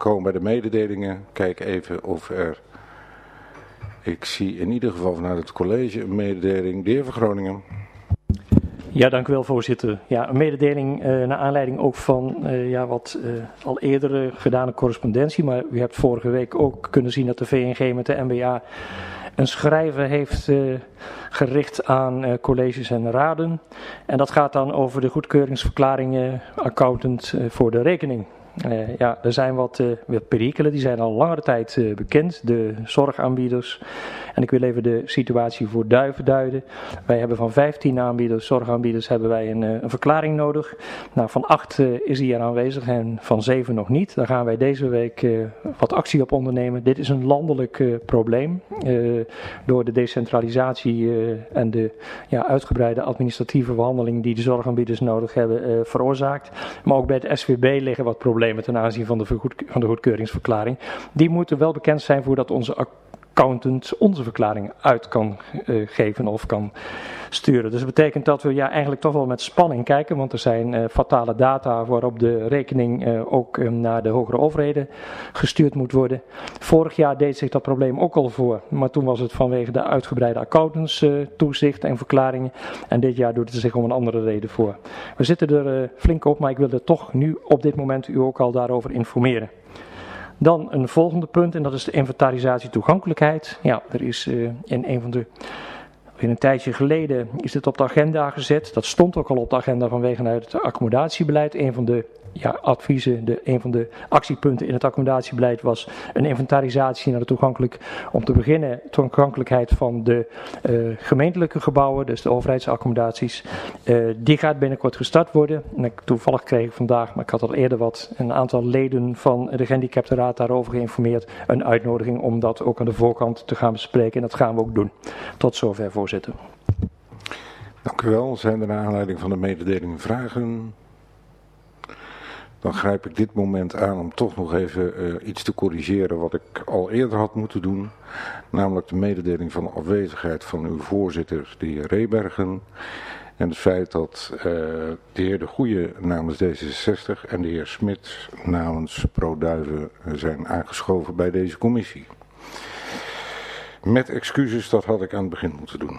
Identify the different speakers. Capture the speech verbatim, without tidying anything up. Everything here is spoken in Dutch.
Speaker 1: komen bij de mededelingen. Kijk even of er... Ik zie in ieder geval vanuit het college een mededeling. De heer van Groningen.
Speaker 2: Ja, dank u wel, voorzitter. Ja, een mededeling uh, naar aanleiding ook van uh, ja, wat uh, al eerder uh, gedane correspondentie. Maar u hebt vorige week ook kunnen zien dat de V N G met de N B A een schrijven heeft uh, gericht aan uh, colleges en raden. En dat gaat dan over de goedkeuringsverklaringen accountant uh, voor de rekening. Uh, ja, er zijn wat, uh, wat perikelen, die zijn al langere tijd uh, bekend, de zorgaanbieders. En ik wil even de situatie voor Duiven duiden. Wij hebben van vijftien aanbieders, zorgaanbieders, hebben wij een, uh, een verklaring nodig. Nou, van acht uh, is die er aanwezig en van zeven nog niet. Daar gaan wij deze week uh, wat actie op ondernemen. Dit is een landelijk uh, probleem. Uh, door de decentralisatie uh, en de ja, uitgebreide administratieve behandeling die de zorgaanbieders nodig hebben uh, veroorzaakt. Maar ook bij het S V B liggen wat problemen ten aanzien van de, vergoed, van de goedkeuringsverklaring. Die moeten wel bekend zijn voordat onze accountant onze verklaring uit kan uh, geven of kan sturen. Dus dat betekent dat we ja, eigenlijk toch wel met spanning kijken, want er zijn uh, fatale data waarop de rekening uh, ook um, naar de hogere overheden gestuurd moet worden. Vorig jaar deed zich dat probleem ook al voor, maar toen was het vanwege de uitgebreide accountants uh, toezicht en verklaringen en dit jaar doet het zich om een andere reden voor. We zitten er uh, flink op, maar ik wil er toch nu op dit moment u ook al daarover informeren. Dan een volgende punt en dat is de inventarisatie toegankelijkheid. Ja, er is uh, in een van de... In een tijdje geleden is dit op de agenda gezet. Dat stond ook al op de agenda vanwege het accommodatiebeleid. Een van de ja, adviezen, de, een van de actiepunten in het accommodatiebeleid was een inventarisatie naar de toegankelijk, om te beginnen toegankelijkheid van de uh, gemeentelijke gebouwen, dus de overheidsaccommodaties. Uh, die gaat binnenkort gestart worden. En ik, toevallig kreeg ik vandaag, maar ik had al eerder wat, een aantal leden van de gehandicaptenraad daarover geïnformeerd. Een uitnodiging om dat ook aan de voorkant te gaan bespreken en dat gaan we ook doen. Tot zover, voorzitter.
Speaker 1: Dank u wel. Zijn er naar aanleiding van de mededelingen vragen? Dan grijp ik dit moment aan om toch nog even uh, iets te corrigeren wat ik al eerder had moeten doen. Namelijk de mededeling van de afwezigheid van uw voorzitter, de heer Rebergen. En het feit dat uh, de heer De Goeie namens D zesenzestig en de heer Smit namens ProDuiven zijn aangeschoven bij deze commissie. Met excuses, dat had ik aan het begin moeten doen.